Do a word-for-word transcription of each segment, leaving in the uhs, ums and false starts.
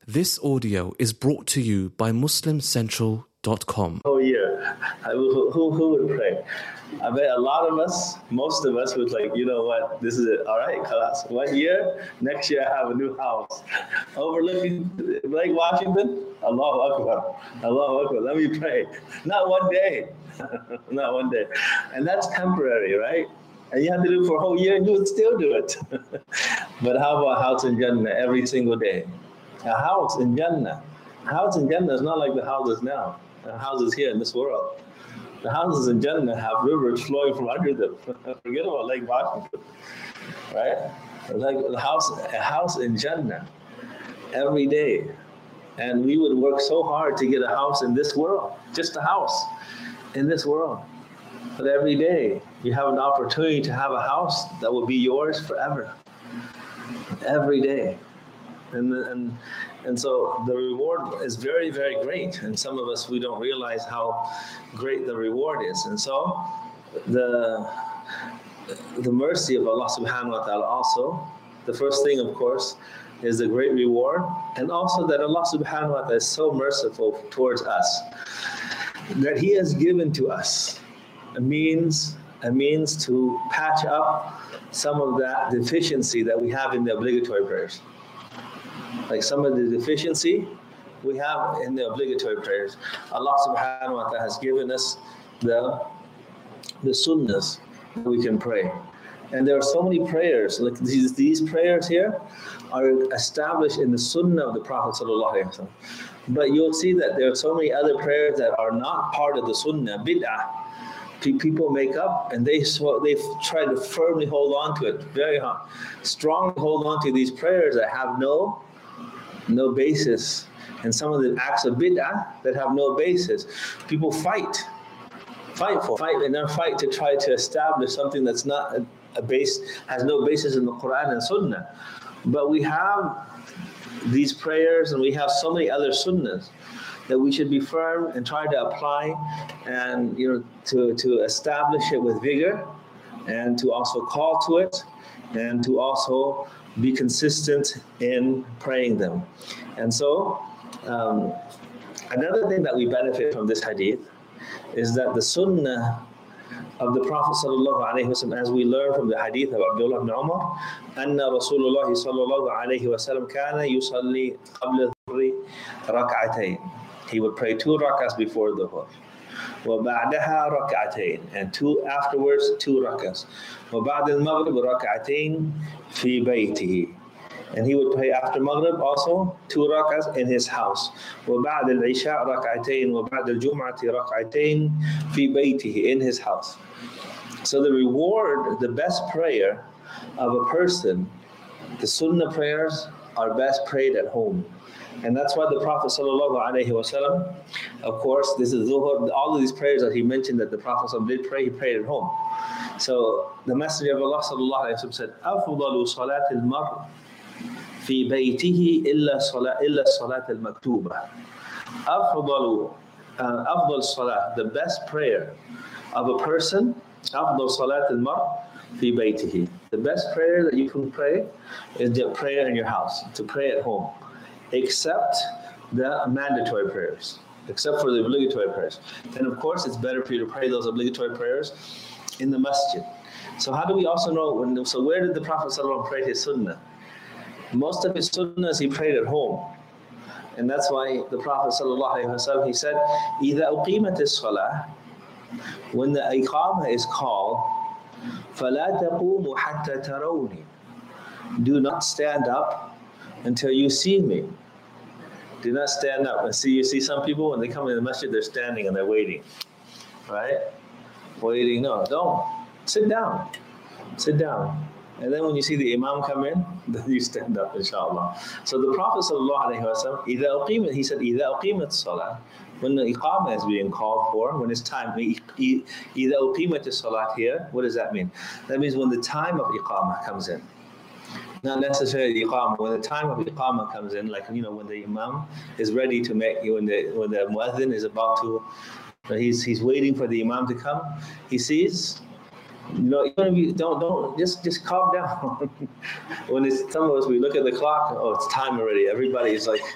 This audio is brought to you by Muslim Central dot com. Whole year, who, who, who would pray? I bet a lot of us, most of us would like, you know what, this is it. All right, class. One year, next year I have a new house. Overlooking Lake Washington, Allahu Akbar. Allahu Akbar. Let me pray. Not one day. Not one day. And that's temporary, right? And you have to do it for a whole year and you would still do it. But how about a house in Jannah every single day? A house in Jannah. A house in Jannah is not like the houses now. The houses here in this world. The houses in Jannah have rivers flowing from under them. Forget about Lake Washington, right? Like the house, a house in Jannah every day. And we would work so hard to get a house in this world, just a house in this world. But every day you have an opportunity to have a house that will be yours forever. Every day. And, and and so the reward is very, very great. And some of us, we don't realize how great the reward is. And so the the mercy of Allah subhanahu wa ta'ala also, the first thing, of course, is the great reward. And also that Allah subhanahu wa ta'ala is so merciful towards us, that He has given to us a means, a means to patch up some of that deficiency that we have in the obligatory prayers. Like some of the deficiency we have in the obligatory prayers. Allah subhanahu wa ta'ala has given us the, the sunnahs that we can pray. And there are so many prayers, like these, these prayers here are established in the sunnah of the Prophet sallallahu alaihi wasallam. But you'll see that there are so many other prayers that are not part of the sunnah, bid'ah. People make up and they so they try to firmly hold on to it, very hard, strongly hold on to these prayers that have no no basis, and some of the acts of bid'ah that have no basis. People fight, fight for, fight in their fight to try to establish something that's not a, a base, has no basis in the Quran and Sunnah. But we have these prayers and we have so many other sunnahs that we should be firm and try to apply, and you know to to establish it with vigor, and to also call to it, and to also be consistent in praying them. And so um, another thing that we benefit from this hadith is that the sunnah of the Prophet sallallahu alaihi wasallam, as we learn from the hadith of Abdullah ibn Umar, anna Rasulullah sallallahu alaihi wasallam kana yusalli qabla dhuhri rak'atayn. He would pray two rak'ahs before the dhuhr. وَبَعْدَهَا رَكْعَتَيْن, and two afterwards, two rak'ahs. وَبَعْدَ الْمَغْرِبِ رَكْعَتَيْن فِي بَيْتِهِ, and he would pray after Maghrib also two rak'ahs in his house. وَبَعْدَ الْعِشَاء رَكْعَتَيْن وَبَعْدَ الْجُمْعَةِ رَكْعَتَيْن فِي بَيْتِهِ, in his house. So the reward, the best prayer of a person, the sunnah prayers are best prayed at home. And that's why the Prophet sallallahu alaihi wasallam, of course, this is Zuhur, all of these prayers that he mentioned that the Prophet did pray, he prayed at home. So the Messenger of Allah sallallahu alaihi wasallam said, أفضل صلاة المرء في بيته إلا صلاة إلا الصلاة المكتوبة. أفضل أفضل صلاة, the best prayer of a person, أفضل صلاة المرء في بيته. The best prayer that you can pray is the prayer in your house, to pray at home. Except the mandatory prayers, except for the obligatory prayers. Then of course it's better for you to pray those obligatory prayers in the masjid. So how do we also know, when, so where did the Prophet ﷺ pray his sunnah? Most of his sunnahs he prayed at home. And that's why the Prophet ﷺ, he said, إِذَا أُقِيمَتِ الصَّلَاةِ, when the iqamah is called, فَلَا تَقُومُوا حَتَّى تَرَوْنِي, do not stand up until you see me. Do not stand up. And see, you see some people when they come in the masjid, they're standing and they're waiting, right? Waiting. No, don't. Sit down. Sit down. And then when you see the imam come in, then you stand up, inshallah. So the Prophet sallallahu alaihi wasallam, إِذَا أُقِيمَتْ, he said, إِذَا أُقِيمَتْ الصَّلَاةِ, when the iqamah is being called for, when it's time, إِذَا أُقِيمَتِ الصَّلَاةِ here, what does that mean? That means when the time of iqamah comes in. Not necessarily the iqamah. When the time of iqamah comes in, like, you know, when the imam is ready to make, when the when the muezzin is about to, he's he's waiting for the imam to come, he sees, you know, even if you don't don't just just calm down. When it's some of us, we look at the clock, oh, it's time already. Everybody is like,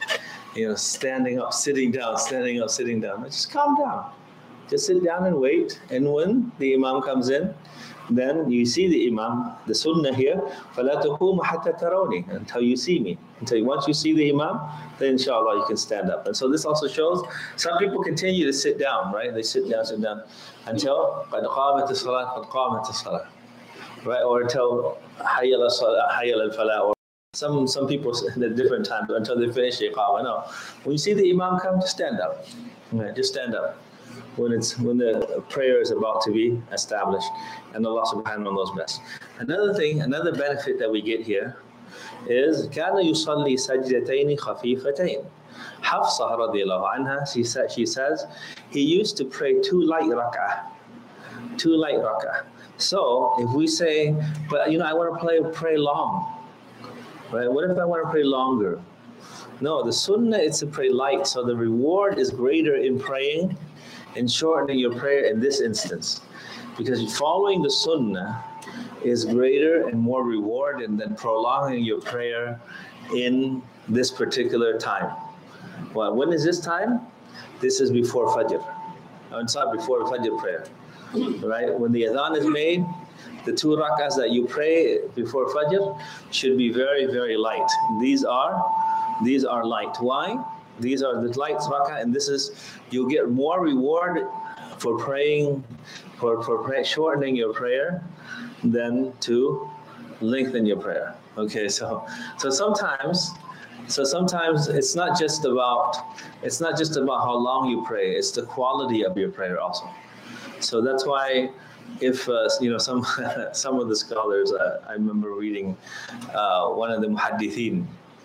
you know, standing up, sitting down, standing up, sitting down. Just calm down. Just sit down and wait. And when the Imam comes in, then you see the Imam, the Sunnah here, فَلَا تَقُومُ حَتَّى تَرَوْنِي, until you see me. Until once you see the Imam, then inshallah you can stand up. And so this also shows some people continue to sit down, right? They sit down, sit down until قَدْ قَامَتِ الصَّلَاةِ قَدْ قَامَتِ الصَّلَاةِ, right? Or until حَيَّ الصَّلَاةِ حَيَّ الْفَلَاةِ, or some some people at different times until they finish the Iqamah. No, when you see the Imam come, just stand up. Right? Just stand up when it's when the prayer is about to be established, and Allah subhanahu wa ta'ala knows best. Another thing, another benefit that we get here is كان يصلي سجدتين خفيفتين. Hafsa radiallahu anha, she said, she says he used to pray two light rak'ah, two light rak'ah. So if we say, but you know, I want to pray pray long, right? What if I want to pray longer? No, the sunnah is to pray light, so the reward is greater in praying and shortening your prayer in this instance, because following the sunnah is greater and more rewarded than prolonging your prayer in this particular time. Well, when is this time? This is before Fajr. No, it's not before Fajr prayer, right? When the adhan is made, the two rak'ahs that you pray before Fajr should be very, very light. These are, these are light. Why? These are the light rak'ah, and this is, you'll get more reward for praying, for, for pray, shortening your prayer than to lengthen your prayer. Okay, so so sometimes so sometimes it's not just about it's not just about how long you pray, it's the quality of your prayer also. So that's why if uh, you know some some of the scholars, uh, I remember reading uh, one of the muhaddithin.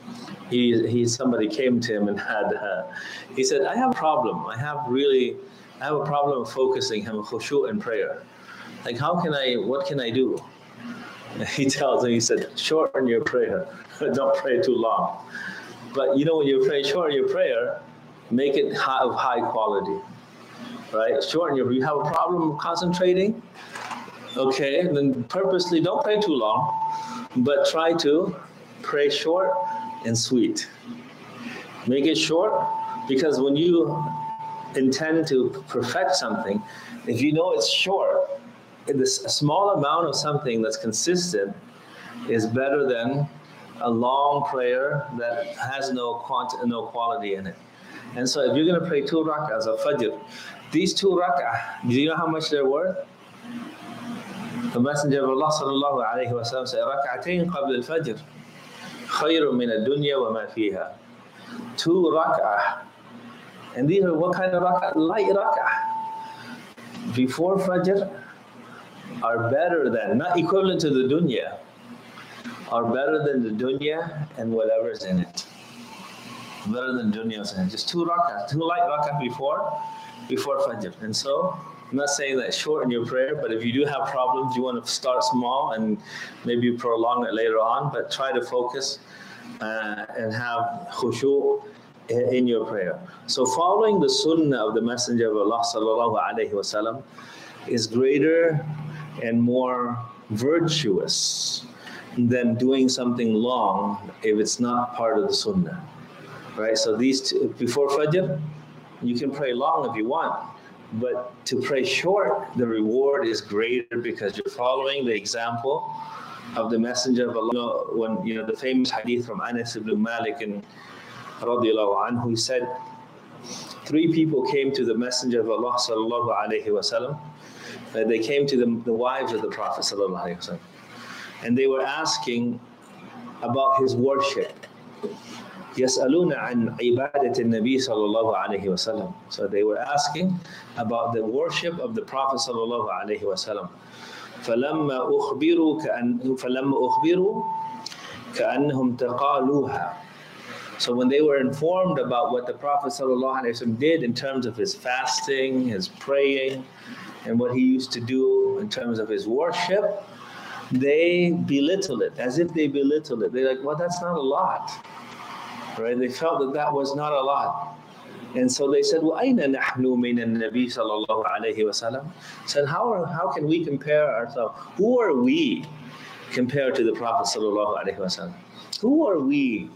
He he somebody came to him and had uh, he said, I have a problem. I have really I have a problem of focusing, have a khushu' in prayer. Like, how can I, what can I do? And he tells him, he said, shorten your prayer. Don't pray too long. But you know, when you pray, shorten your prayer, make it high, of high quality, right? Shorten your, you have a problem concentrating? Okay, then purposely don't pray too long, but try to pray short and sweet. Make it short, because when you intend to perfect something, if you know it's short, this a small amount of something that's consistent is better than a long prayer that has no quantity, no quality in it. And so if you're going to pray two rak'ahs of Fajr, these two rak'ah, do you know how much they're worth? The Messenger of Allah sallallahu alayhi wa sallam said, رَكْعَتَيْن قَبْلَ الْفَجْرِ خَيْرٌ مِنَ الدُّنْيَا وَمَا فِيهَا. Two rak'ah. And these are what kind of rak'ah? Light rak'ah. Before Fajr are better than, not equivalent to the dunya, are better than the dunya and whatever's in it. Better than dunya and just two rak'ah, two light rak'ah before, before Fajr. And so, I'm not saying that shorten your prayer, but if you do have problems, you want to start small and maybe prolong it later on, but try to focus uh, and have khushu' in your prayer. So following the sunnah of the Messenger of Allah sallallahu alaihi wasallam is greater and more virtuous than doing something long if it's not part of the sunnah, right? So these two, before Fajr, you can pray long if you want, but to pray short, the reward is greater because you're following the example of the Messenger of Allah. You know, when, you know, the famous hadith from Anas ibn Malik and radiallahu anhu, he said, three people came to the Messenger of Allah sallallahu alayhi wa sallam. Uh, they came to the, the wives of the Prophet sallallahu alayhi wa sallam, and they were asking about his worship. يَسْأَلُونَ عَنْ عِبَادَةِ النَّبِي صلى الله عليه وسلم. So they were asking about the worship of the Prophet sallallahu alayhi wa sallam. فَلَمَّا أُخْبِرُوا كَأَنْ فَلَمَّا أُخْبِرُوا كَأَنَّهُمْ تَقَالُوهَا. So when they were informed about what the Prophet ﷺ did in terms of his fasting, his praying, and what he used to do in terms of his worship, they belittle it, as if they belittle it. They're like, well, that's not a lot, right? They felt that that was not a lot. And so they said, well, أَيْنَ نَحْنُ مِنَ النَّبِي صلى الله عليه وسلم. Said, how, are, how can we compare ourselves? Who are we compared to the Prophet sallallahu alaihi wasallam? Who are we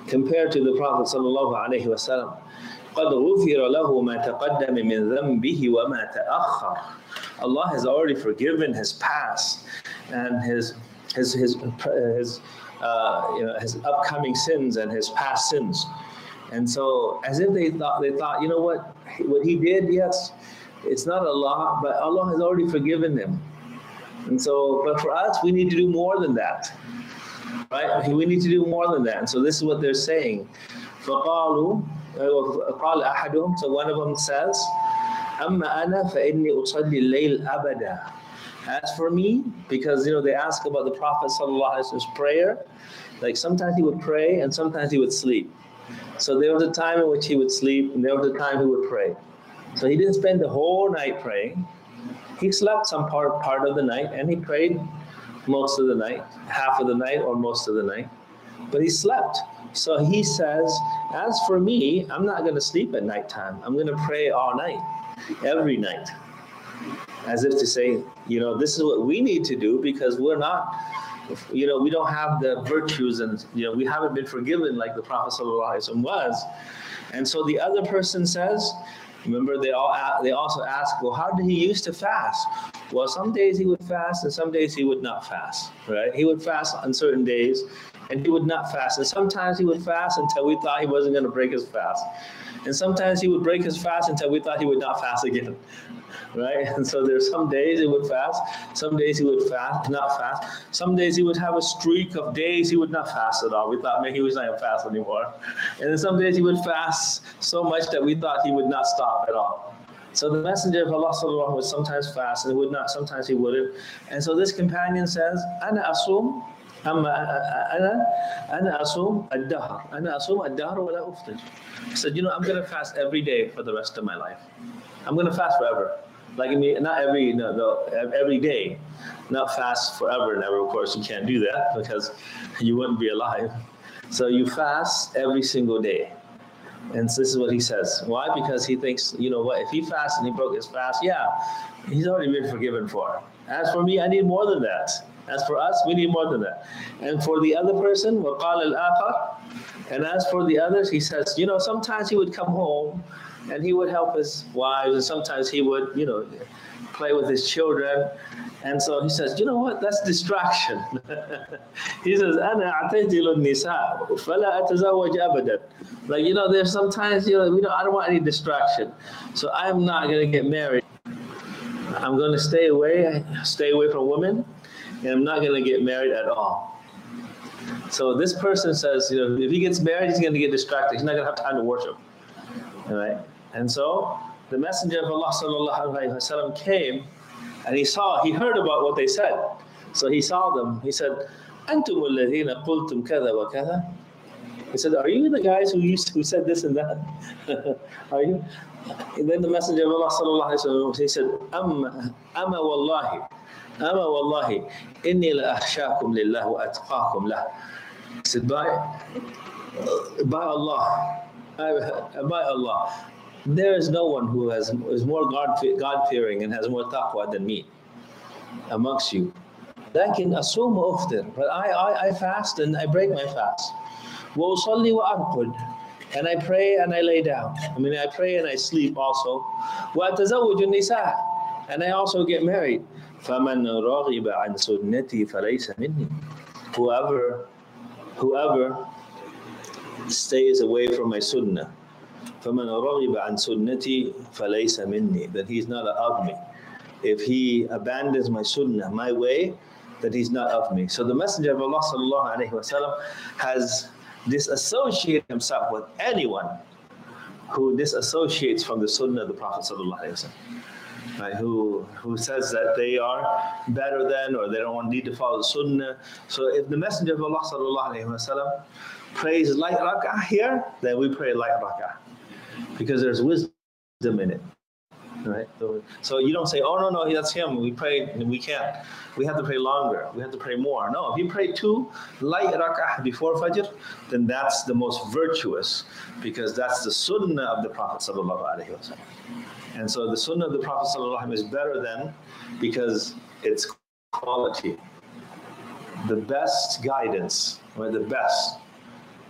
compared to the Prophet sallallahu alaihi wasallam. قَدْ غُفِرَ لَهُ مَا تَقَدَّمَ مِنْ ذَنْبِهِ وَمَا تَأَخَّرَ. Allah has already forgiven his past and his his his his uh, you know, his upcoming sins and his past sins. And so, as if they thought they thought, you know what, what he did, yes, it's not Allah, but Allah has already forgiven him. And so, but for us, we need to do more than that, right? We need to do more than that. And so, this is what they're saying. فَقَالُوا قَالَ أَحَدُهُمْ. So one of them says, أَمَّا أَنَا فَإِنِّي أُصَلِّي اللَّيْلَ أَبَدًا. As for me, because you know they ask about the Prophet sallallahu alaihi wasallam's prayer, like sometimes he would pray and sometimes he would sleep. So there was a time in which he would sleep and there was a time he would pray. So he didn't spend the whole night praying. He slept some part part of the night and he prayed most of the night, half of the night or most of the night. But he slept. So he says, as for me, I'm not going to sleep at nighttime. I'm going to pray all night, every night. As if to say, you know, this is what we need to do because we're not, you know, we don't have the virtues and, you know, we haven't been forgiven like the Prophet ﷺ was. And so the other person says, remember they all they also ask, well, how did he used to fast? Well, some days he would fast and some days he would not fast, right? He would fast on certain days and he would not fast. And sometimes he would fast until we thought he wasn't going to break his fast. And sometimes he would break his fast until we thought he would not fast again. Right? And so there's some days he would fast, some days he would fast, not fast. Some days he would have a streak of days he would not fast at all. We thought maybe he was not going to fast anymore. And then some days he would fast so much that we thought he would not stop at all. So the Messenger of Allah sallallahu alaihi wasallam would sometimes fast and he would not, sometimes he wouldn't. And so this companion says, Ana asum, ana ana asum ad-dahr. Ana asum ad-dahr wa la uftir. He said, you know, I'm going to fast every day for the rest of my life. I'm going to fast forever. Like, I mean, not every, no, no, every day, not fast forever and ever. Of course, you can't do that because you wouldn't be alive. So you fast every single day. And so this is what he says. Why? Because he thinks, you know what, if he fasts and he broke his fast, yeah, he's already been forgiven for. As for me, I need more than that. As for us, we need more than that. And for the other person, وَقَالَ الْآخَرِ. And as for the others, he says, you know, sometimes he would come home and he would help his wives, and sometimes he would, you know, play with his children. And so he says, you know what, that's distraction. He says, أَنَا أَعْتَجِلُ النِّسَاءَ فَلَا أَتَزَوَّجْ أَبَدًا. Like, you know, there's sometimes, you know, we don't, I don't want any distraction. So I'm not going to get married. I'm going to stay away, stay away from women, and I'm not going to get married at all. So this person says, you know, if he gets married, he's going to get distracted. He's not going to have time to worship. All right? And so the Messenger of Allah sallallahu alaihi wasallam came and he saw, he heard about what they said. So he saw them. He said, أَنْتُمُ الَّذِينَ قُلْتُمْ كَذَا وَكَذَا. He said, are you the guys who used who said this and that? Are you? And then the Messenger of Allah sallallahu alaihi wasallam, he said, أَمَّا أَمَّا وَاللَّهِ أَمَّا وَاللَّهِ إِنِّي لَأَخْشَاكُمْ لِلَّهِ وَأَتْقَاكُمْ لَهُ. He said, by, by Allah, by Allah, there is no one who has is more God God fearing and has more taqwa than me amongst you. لكن أصوم وأفطر, but I, I I fast and I break my fast. وأصلي وأرقد, and I pray and I lay down. I mean, I pray and I sleep also. وأتزوج النساء, and I also get married. فمن رغب عن سنتي فليس مني. Whoever whoever stays away from my sunnah, فَمَنْ رَغِبَ عَنْ سُنَّتِي فَلَيْسَ مِنِّي, that he's not of me. If he abandons my sunnah, my way, that he's not of me. So the Messenger of Allah sallallahu alaihi wasallam has disassociated himself with anyone who disassociates from the sunnah of the Prophet sallallahu alaihi wasallam. Right, who who says that they are better than, or they don't want need to follow the sunnah. So if the Messenger of Allah sallallahu alaihi wasallam prays light rak'ah here, then we pray light rak'ah, because there's wisdom in it, right? So, so you don't say, oh no no, that's him. We pray, we can't. We have to pray longer. We have to pray more. No, if you pray two light rak'ah before Fajr, then that's the most virtuous, because that's the sunnah of the Prophet sallallahu alaihi wasallam. And so the sunnah of the Prophet ﷺ is better than, because it's quality. The best guidance, or the best,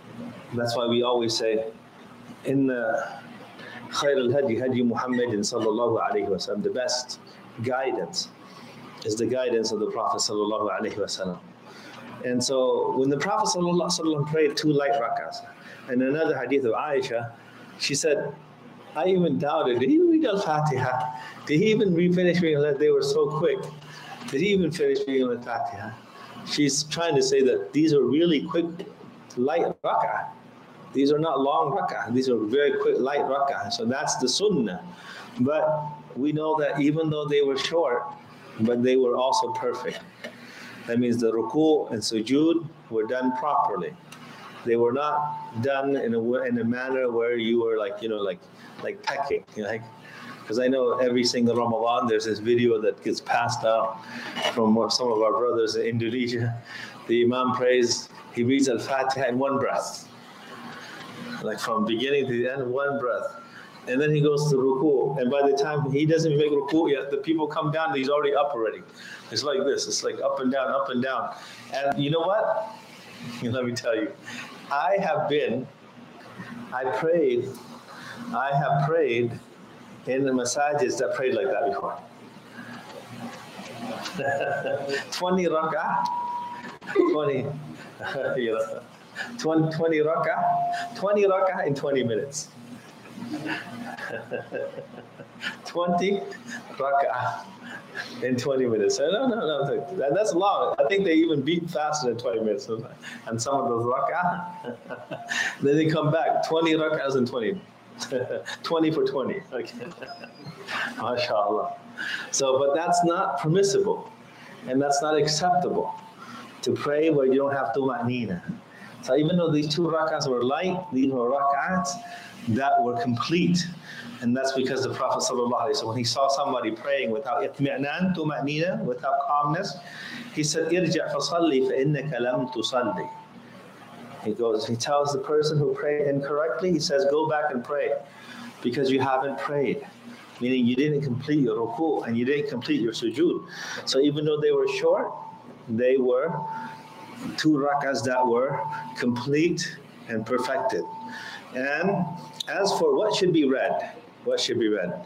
That's why we always say, in خير الهدي هدي محمد صلى الله عليه وسلم. The best guidance is the guidance of the Prophet صلى الله عليه وسلم. And so when the Prophet صلى الله عليه وسلم prayed two light rak'ahs, in another hadith of Aisha, she said, I even doubted, did he read Al-Fatiha? Did he even finish reading that? They were so quick. Did he even finish reading Al-Fatiha? She's trying to say that these are really quick, light rak'ah. These are not long rak'ah. These are very quick, light rak'ah. So that's the sunnah. But we know that even though they were short, but they were also perfect. That means the ruku' and sujood were done properly. They were not done in a in a manner where you were like, you know, like like pecking, you know, like, because I know every single Ramadan there's this video that gets passed out from some of our brothers in Indonesia. The Imam prays, he reads Al-Fatiha in one breath, like from beginning to the end, one breath. And then he goes to ruku', and by the time he doesn't make ruku' yet, the people come down, he's already up already. It's like this, it's like up and down, up and down. And you know what? Let me tell you, I have been, I prayed, I have prayed in the masajids that prayed like that before. twenty rak'ah, twenty, you know, twenty, twenty rak'ah, twenty rak'ah in twenty minutes. twenty rak'ah in twenty minutes. No, no, no, that's long. I think they even beat faster than twenty minutes. And some of those rak'ah, then they come back, twenty rak'ahs in twenty. twenty for twenty. Okay. MashaAllah. So, but that's not permissible. And that's not acceptable to pray where you don't have tuma'nina. So even though these two rak'ahs were light, these were rak'ahs that were complete. And that's because the Prophet ﷺ, when he saw somebody praying without itmi'nan, tuma'nina, without calmness, he said, irja' fasalli fa'innaka lam tusalli. He goes, he tells the person who prayed incorrectly, he says, go back and pray because you haven't prayed. Meaning you didn't complete your ruku' and you didn't complete your sujood. So even though they were short, they were two rak'ahs that were complete and perfected. And as for what should be read, what should be read?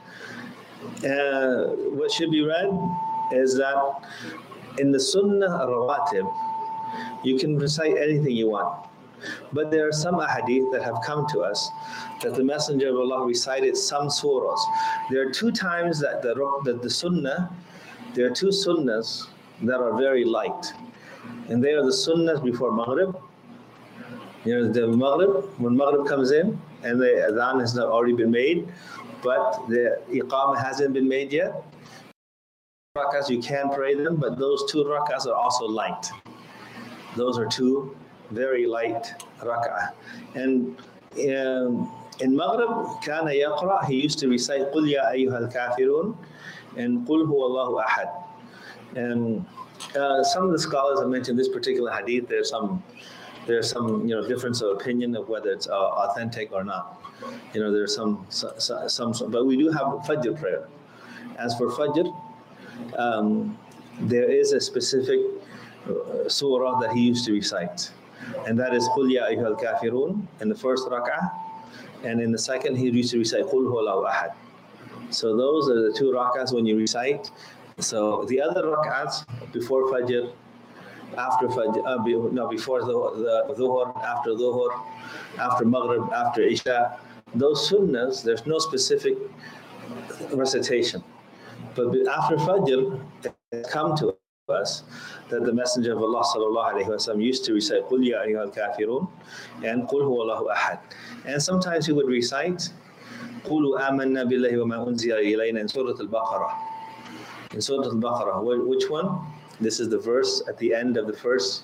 Uh, what should be read is that in the Sunnah al-Rawatib, you can recite anything you want. But there are some ahadith that have come to us that the Messenger of Allah recited some surahs. There are two times that the, that the Sunnah, there are two Sunnahs that are very light. And they are the Sunnahs before Maghrib. You know, the Maghrib, when Maghrib comes in and the Adhan has not already been made, but the Iqamah hasn't been made yet. Rak'ahs, you can pray them, but those two rak'ahs are also light. Those are two very light rak'ah. And um, in Maghrib, kana yaqra, he used to recite قُلْ يَا أَيُّهَا الْكَافِرُونَ and قُلْ هُوَ اللَّهُ أَحَدٌ. And uh, some of the scholars have mentioned this particular hadith. There's some there's some you know difference of opinion of whether it's uh, authentic or not. You know, there's some, some some but we do have Fajr prayer. As for Fajr, um, there is a specific uh, surah that he used to recite, and that is قُلْ يَا أَيُّهَا الْكَافِرُونَ in the first rak'ah, and in the second he used to recite قُلْ هُوَ اللَّهُ أَحَدٌ. So those are the two rak'ahs when you recite. So the other rak'ahs before Fajr, after Fajr, uh, be, no, before the, the Dhuhr, after Dhuhr, after Maghrib, after Isha, those sunnahs, there's no specific recitation. But after Fajr, it come to us that the Messenger of Allah sallallahu alaihi wasallam used to recite قُلْ يَا أَيُّهَا الْكَافِرُونَ and قُلْ هُوَ اللَّهُ أَحَدٌ. And sometimes he would recite قُولُوا آمَنَّا بِاللَّهِ وَمَا أُنزِلَ إِلَيْنَا in Surah Al-Baqarah. In Surah Al-Baqarah, which one? This is the verse at the end of the first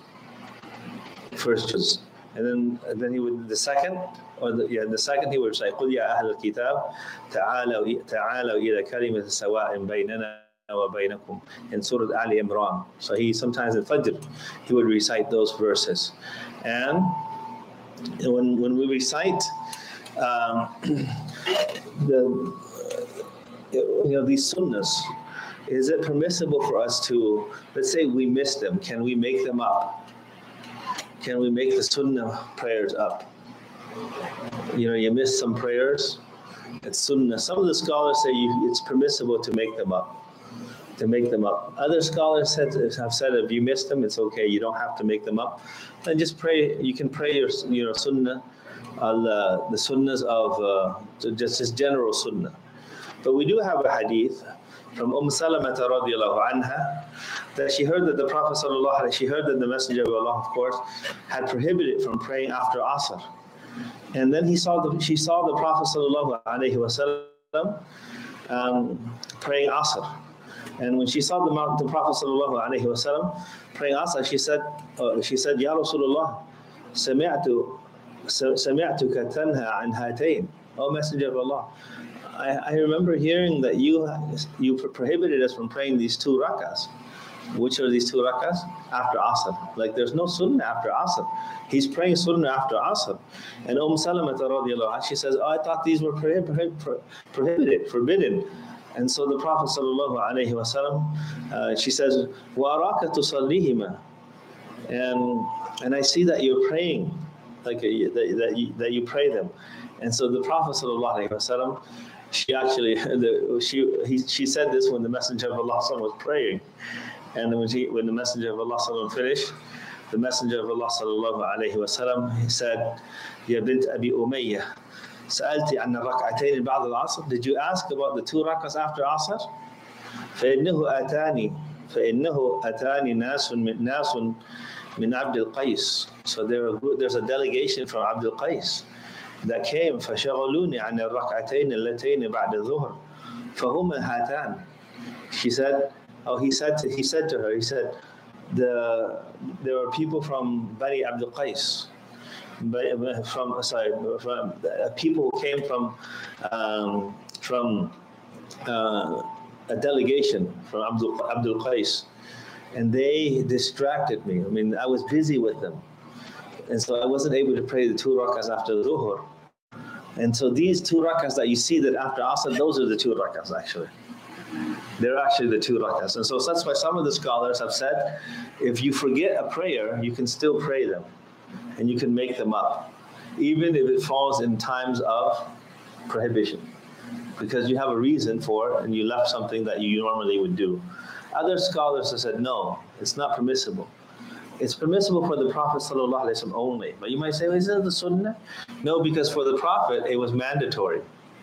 first juz. And then and then he would the second or the, yeah the second he would say قُلْ يَا أَهْلَ الْكِتَابِ تَعَالَوْا تَعَالَوْا إِلَى كَلِمَةٍ سَوَاءٍ بَيْنَنَا وَبَيْنَكُمْ in Surah Ali Imran. So he sometimes in Fajr he would recite those verses. And when when we recite um, the you know these sunnahs, is it permissible for us to, let's say we missed them, can we make them up? Can we make the sunnah prayers up? you know, you miss some prayers, it's sunnah. Some of the scholars say you, it's permissible to make them up. To make them up. Other scholars said, have said if you miss them, it's okay. You don't have to make them up. Then just pray. You can pray your, you know, sunnah, uh, the sunnahs of uh, just just general sunnah. But we do have a hadith from Umm Salamah radiallahu anha that she heard that the Prophet sallallahu alaihi wasallam, she heard that the Messenger of Allah, of course, had prohibited from praying after Asr. And then he saw the, she saw the Prophet sallallahu alaihi wasallam um, praying Asr. And when she saw the, the Prophet sallallahu alaihi wasallam praying Asr, she said, uh, she said, Ya Rasulullah, sami'tu sami'tuka tanha an hatayn. O Messenger of Allah, I, I remember hearing that you you prohibited us from praying these two rakahs. Which are these two rakahs? After Asr. Like there's no sunnah after Asr. He's praying sunnah after Asr. And Umm Salamah radiallahu anha, she says, oh, I thought these were prohib- prohib- prohibited, forbidden. And so the Prophet sallallahu alaihi wasallam, uh, she says, وَأَرَاكَ تُصَلِّيهِمَا. And and I see that you're praying, like a, that, that, you, that you pray them. And so the Prophet sallallahu alaihi wasallam, she actually, the, she he, she said this when the Messenger of Allah was praying. And when, he, when the Messenger of Allah finished, the Messenger of Allah sallallahu alaihi wasallam, he said, Ya bint Abi Umayyah, سألتي عن الركعتين بعد العصر. Did you ask about the two rakahs after Asr? فإنه أتاني فإنه أتاني ناس من ناس من عبد القيس. So there are, there's a delegation from Abd al-Qais that came فشغلوني عن الركعتين اللتين بعد الظهر فهما هاتان. She said, oh, he said to, he said to her, he said, the there were people from Bani Abd al-Qais. From sorry, from uh, people who came from um, from uh, a delegation from Abdul Abdul Qais, and they distracted me. I mean, I was busy with them, and so I wasn't able to pray the two rakahs after the Dhuhr. And so these two rakahs that you see that after Asr, those are the two rakahs actually. They're actually the two rakahs, and so that's why some of the scholars have said, if you forget a prayer, you can still pray them. And you can make them up, even if it falls in times of prohibition, because you have a reason for it and you left something that you normally would do. Other scholars have said, no, it's not permissible. It's permissible for the Prophet ﷺ only. But you might say, well, isn't it the Sunnah? No, because for the Prophet, it was mandatory.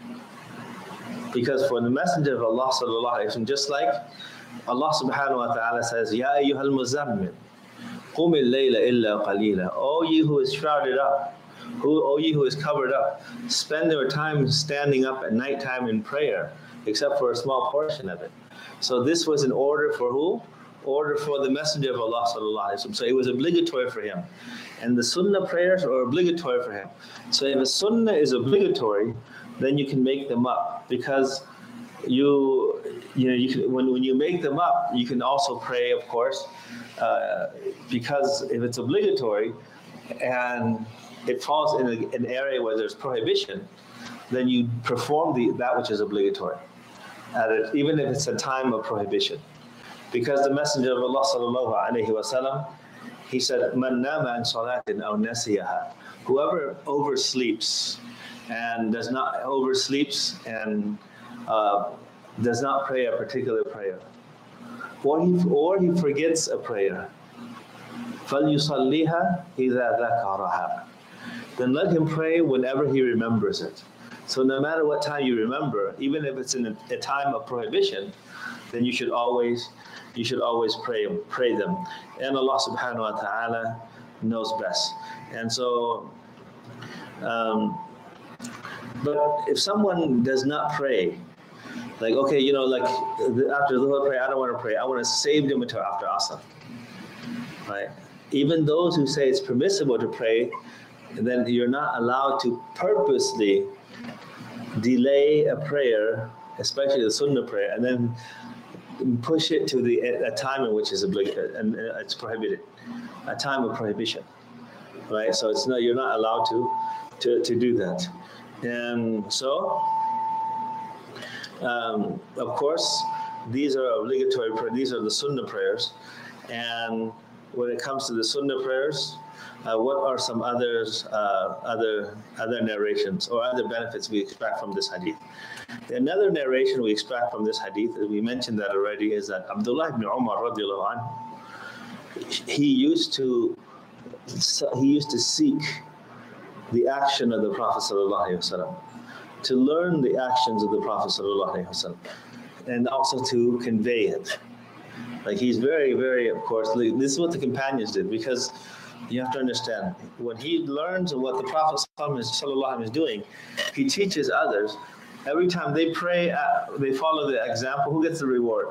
Because for the Messenger of Allah ﷺ, just like Allah subhanahu wa ta'ala says, Ya ayyuhal muzammil, قُمِ اللَّيْلَ إِلَّا قَلِيلًا. O ye who is shrouded up, who, O ye who is covered up, spend your time standing up at nighttime in prayer, except for a small portion of it. So this was an order for who? Order for the Messenger of Allah sallallahu alaihi wasallam. So it was obligatory for him. And the sunnah prayers are obligatory for him. So if a sunnah is obligatory, then you can make them up, because you, you know, you can, when, when you make them up, you can also pray, of course, uh, because if it's obligatory and it falls in a, an area where there's prohibition, then you perform the that which is obligatory, at it, even if it's a time of prohibition. Because the Messenger of Allah sallallahu alaihi wasallam, he said, "Man nama an salatin aw nasiyaha." Whoever oversleeps and does not oversleeps and uh, does not pray a particular prayer, or he or he forgets a prayer, فَلْيُصَلِّيهَا إِذَا ذَكَرَهَا. Then let him pray whenever he remembers it. So no matter what time you remember, even if it's in a, a time of prohibition, then you should always you should always pray pray them. And Allah subhanahu wa ta'ala knows best. And so um, but if someone does not pray, like, okay, you know, like after the Dhuhr prayer, I don't want to pray. I want to save them until after Asr, right? Even those who say it's permissible to pray, then you're not allowed to purposely delay a prayer, especially the Sunnah prayer, and then push it to the a time in which is obligatory and it's prohibited, a time of prohibition, right? So it's not, you're not allowed to to to do that, and so. Um, of course, these are obligatory prayers. These are the Sunnah prayers, and when it comes to the Sunnah prayers, uh, what are some others, uh, other other narrations or other benefits we extract from this hadith? Another narration we extract from this hadith, we mentioned that already, is that Abdullah ibn Umar radiallahu anhu, he used to he used to seek the action of the Prophet sallallahu alaihi wasallam, to learn the actions of the Prophet sallallahu alaihi wasallam, and also to convey it. Like he's very, very, of course, this is what the companions did, because you have to understand, when he learns what the Prophet sallallahu alaihi wasallam is doing, he teaches others. Every time they pray, uh, they follow the example, who gets the reward?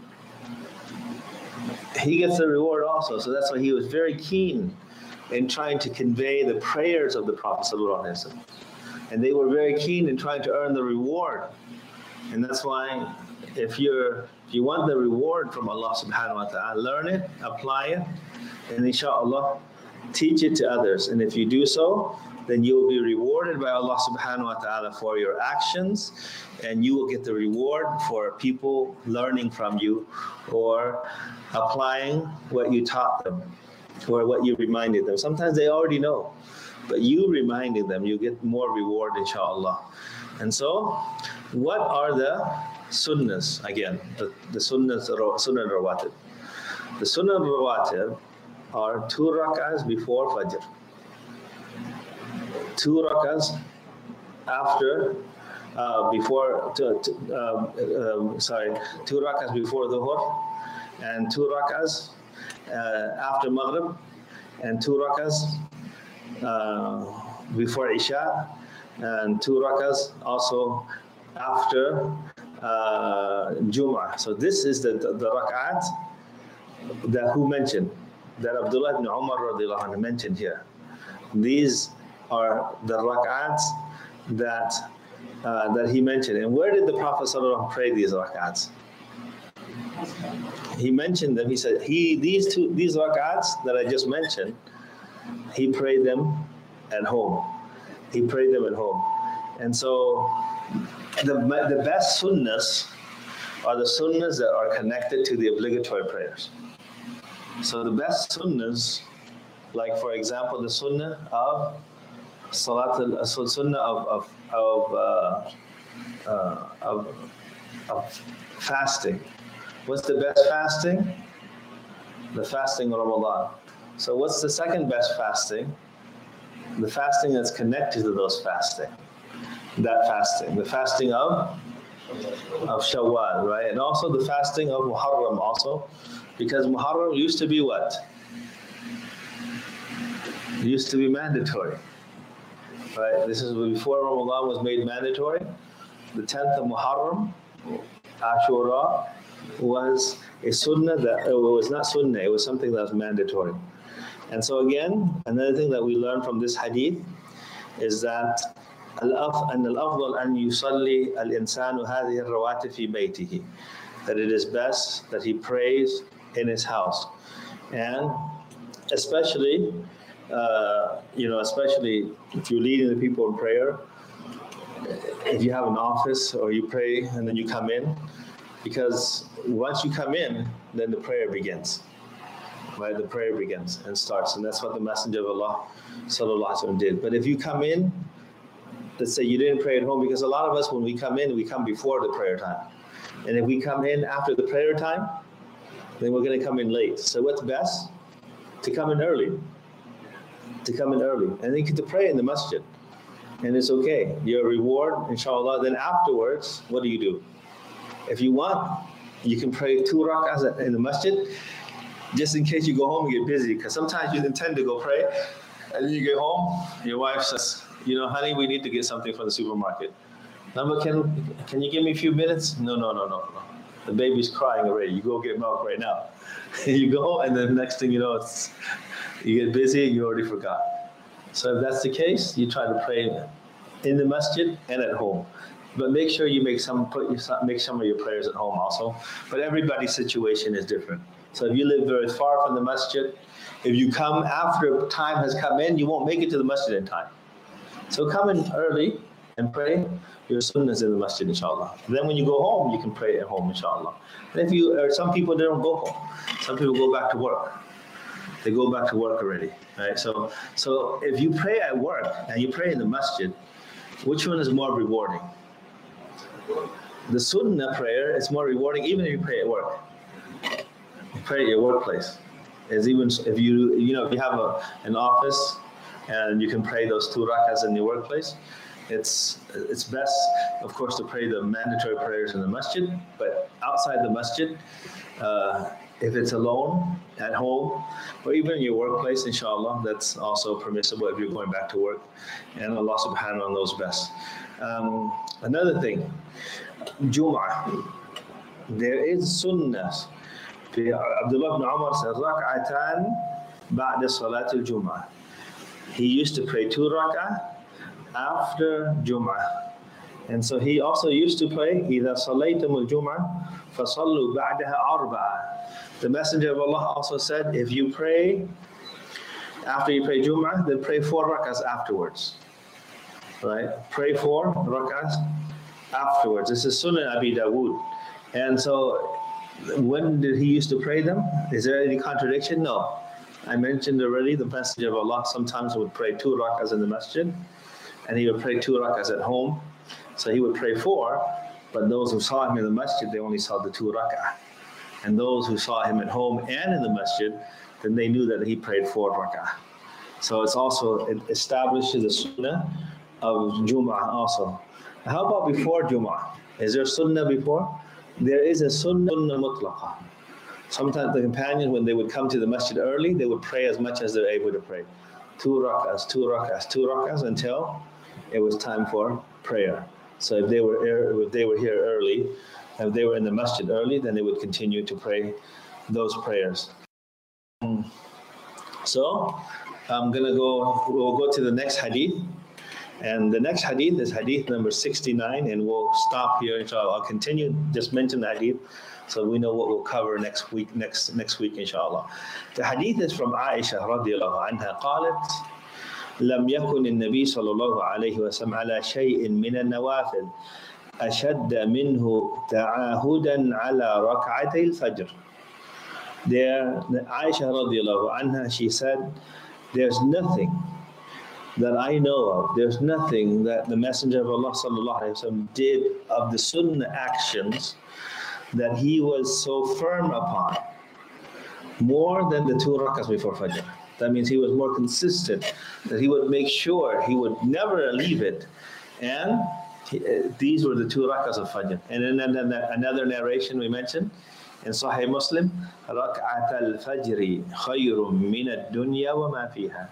He gets the reward also. So that's why he was very keen in trying to convey the prayers of the Prophet sallallahu alaihi wasallam. And they were very keen in trying to earn the reward. And that's why if you're if you want the reward from Allah subhanahu wa ta'ala, learn it, apply it, and inshallah teach it to others. And if you do so, then you will be rewarded by Allah subhanahu wa ta'ala for your actions, and you will get the reward for people learning from you or applying what you taught them or what you reminded them. Sometimes they already know, but you reminding them, you get more reward inshallah. And so, what are the sunnahs? Again, the, the sunnahs, sunnah rawatib. The sunnah rawatib are two rak'ahs before Fajr, two rak'ahs after, uh, before, two, two, um, um, sorry, two rak'ahs before Dhuhr, and two rak'ahs uh, after Maghrib, and two rak'ahs uh, before Isha, and two rak'ahs also after uh, Jum'ah. So this is the, the, the rak'at that who mentioned, that Abdullah ibn Umar radiallahu anhu mentioned here. These are the rak'ats that uh, that he mentioned. And where did the Prophet ﷺ pray these rak'ats? He mentioned them. He said he these two these rak'ats that I just mentioned, he prayed them at home. He prayed them at home. And so the the best sunnahs are the sunnahs that are connected to the obligatory prayers. So the best sunnahs, like for example the sunnah of salat al sunnah of of of, uh, uh, of of fasting. What's the best fasting? The fasting of Ramadan. So what's the second best fasting? The fasting that's connected to those fasting. That fasting, the fasting of of Shawwal, right? And also the fasting of Muharram also, because Muharram used to be what? It used to be mandatory, right? This is before Ramadan was made mandatory. The tenth of Muharram, Ashura, was a sunnah that, it was not sunnah, it was something that was mandatory. And so again, another thing that we learn from this hadith is that أن الأفضل أن يصلي الإنسان هذه الرواتب في بيته, that it is best that he prays in his house. And especially, uh, you know, especially if you're leading the people in prayer, if you have an office or you pray and then you come in, because once you come in, then the prayer begins. Right, the prayer begins and starts, and that's what the Messenger of Allah sallallahu alaihi wasallam did. But if you come in, let's say you didn't pray at home, because a lot of us, when we come in, we come before the prayer time. And if we come in after the prayer time, then we're going to come in late. So what's best? To come in early. To come in early. And then you get to pray in the masjid. And it's okay. Your reward, inshallah. Then afterwards, what do you do? If you want, you can pray two rak'ahs in the masjid, just in case you go home and get busy. Because sometimes you intend to go pray, and then you get home, your wife says, you know, honey, we need to get something from the supermarket. Number, can can you give me a few minutes? No, no, no, no, no. The baby's crying already. You go get milk right now. You go, and then next thing you know, it's, you get busy and you already forgot. So if that's the case, you try to pray in the masjid and at home. But make sure you make some put your, make some of your prayers at home also. But everybody's situation is different. So if you live very far from the masjid, if you come after time has come in, you won't make it to the masjid in time. So come in early and pray your sunnahs in the masjid, inshallah. Then when you go home, you can pray at home, inshallah. And if you, or some people, they don't go home. Some people go back to work. they go back to work already, right? So, so if you pray at work and you pray in the masjid, which one is more rewarding? The sunnah prayer is more rewarding even if you pray at work. You pray at your workplace. Is even if you you know if you have a, an office and you can pray those two rak'ahs in your workplace, it's it's best, of course, to pray the mandatory prayers in the masjid. But outside the masjid, uh, if it's alone at home or even in your workplace, inshallah, that's also permissible if you're going back to work. And Allah subhanahu wa ta'ala knows best. Um, another thing, Jum'ah. There is sunnah. Abdullah ibn Umar said, Rak'atan ba'da salatul Jum'ah. He used to pray two rak'ah after Jum'ah. And so he also used to pray, إِذَا صَلَيْتُمُ الْجُمْعَةِ فَصَلُّوا بَعْدَهَا أَرْبَعًا. The Messenger of Allah also said, if you pray, after you pray Jum'ah, then pray four rak'ahs afterwards. Right? Pray four rak'ahs afterwards. This is Sunan Abi Dawood. And so, when did he used to pray them? Is there any contradiction? No. I mentioned already the Messenger of Allah sometimes would pray two rak'ahs in the masjid, and he would pray two rak'ahs at home. So he would pray four, but those who saw him in the masjid, they only saw the two rak'ah. And those who saw him at home and in the masjid, then they knew that he prayed four rak'ah. So it's also, it establishes the sunnah of Jum'ah also. How about before Jum'ah? Is there sunnah before? There is a sunnah mutlaqah. Sometimes the companions, when they would come to the masjid early, they would pray as much as they're able to pray. Two rak'ahs, two rak'ahs, two rak'ahs until it was time for prayer. So if they were if they were here early, if they were in the masjid early, then they would continue to pray those prayers. So I'm gonna go. We'll go to the next hadith, and the next hadith is hadith number sixty-nine, and we'll stop here. Inshallah, I'll continue. Just mention the hadith, so we know what we'll cover next week. Next next week, inshallah. The hadith is from Aisha radiyallahu anha. قالت لم يكن النبي صلى الله عليه وسلم على شيء من النوافل أشد منه تعاهدا على ركعتي الفجر. There, Aisha radiallahu anha, she said, there's nothing that I know of, there's nothing that the Messenger of Allah sallallahu alaihi wasallam did of the sunnah actions that he was so firm upon, more than the two rakahs before Fajr. That means he was more consistent, that he would make sure he would never leave it. And he, uh, these were the two rakahs of Fajr. And then another narration we mentioned in Sahih Muslim, رَكْعَةَ الْفَجْرِ خَيْرٌ مِّنَ الدُّنْيَا وَمَا فِيهَا.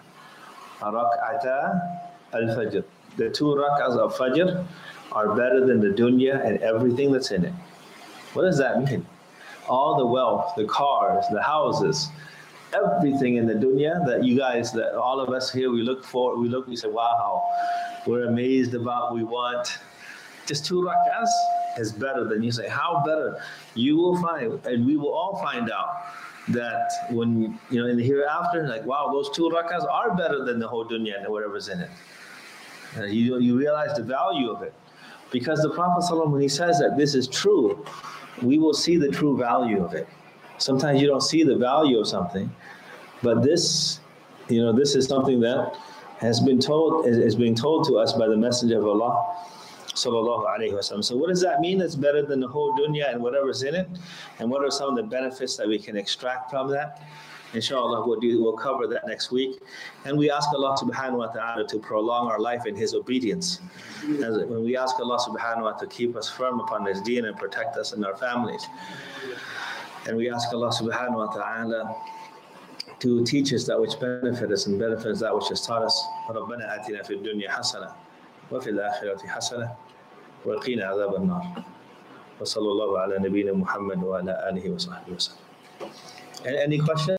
رَكْعَةَ الْفَجْرِ. The two rakahs of Fajr are better than the dunya and everything that's in it. What does that mean? All the wealth, the cars, the houses, everything in the dunya that you guys, that all of us here, we look for, we look, we say, wow, we're amazed about, we want. Just two rak'ahs is better than you say. How better? You will find, and we will all find out that when, you know, in the hereafter, like, wow, those two rak'ahs are better than the whole dunya and whatever's in it. Uh, you, you realize the value of it. Because the Prophet ﷺ, when he says that this is true, we will see the true value of it. Sometimes you don't see the value of something, but this, you know, this is something that has been told, is, is being told to us by the Messenger of Allah, sallallahu alaihi wasallam. So what does that mean? It's better than the whole dunya and whatever's in it, and what are some of the benefits that we can extract from that? Inshallah, we'll do, we'll cover that next week. And we ask Allah subhanahu wa ta'ala to prolong our life in His obedience. As when we ask Allah subhanahu wa ta'ala to keep us firm upon His deen and protect us and our families. And we ask Allah subhanahu wa ta'ala to teach us that which benefit us and benefits that which has taught us. رَبَّنَا آتِنَا فِي الدُّنْيَا حَسَنَةً وَفِي الْآخِرَةِ حَسَنَةً وَقِنَا عَذَابَ النَّارِ وَصَلَّى اللَّهُ عَلَى نَبِيِّنَا مُحَمَّدٍ وَعَلَى آلِهِ وَصَحْبِهِ وَسَلَّمَ. Any questions?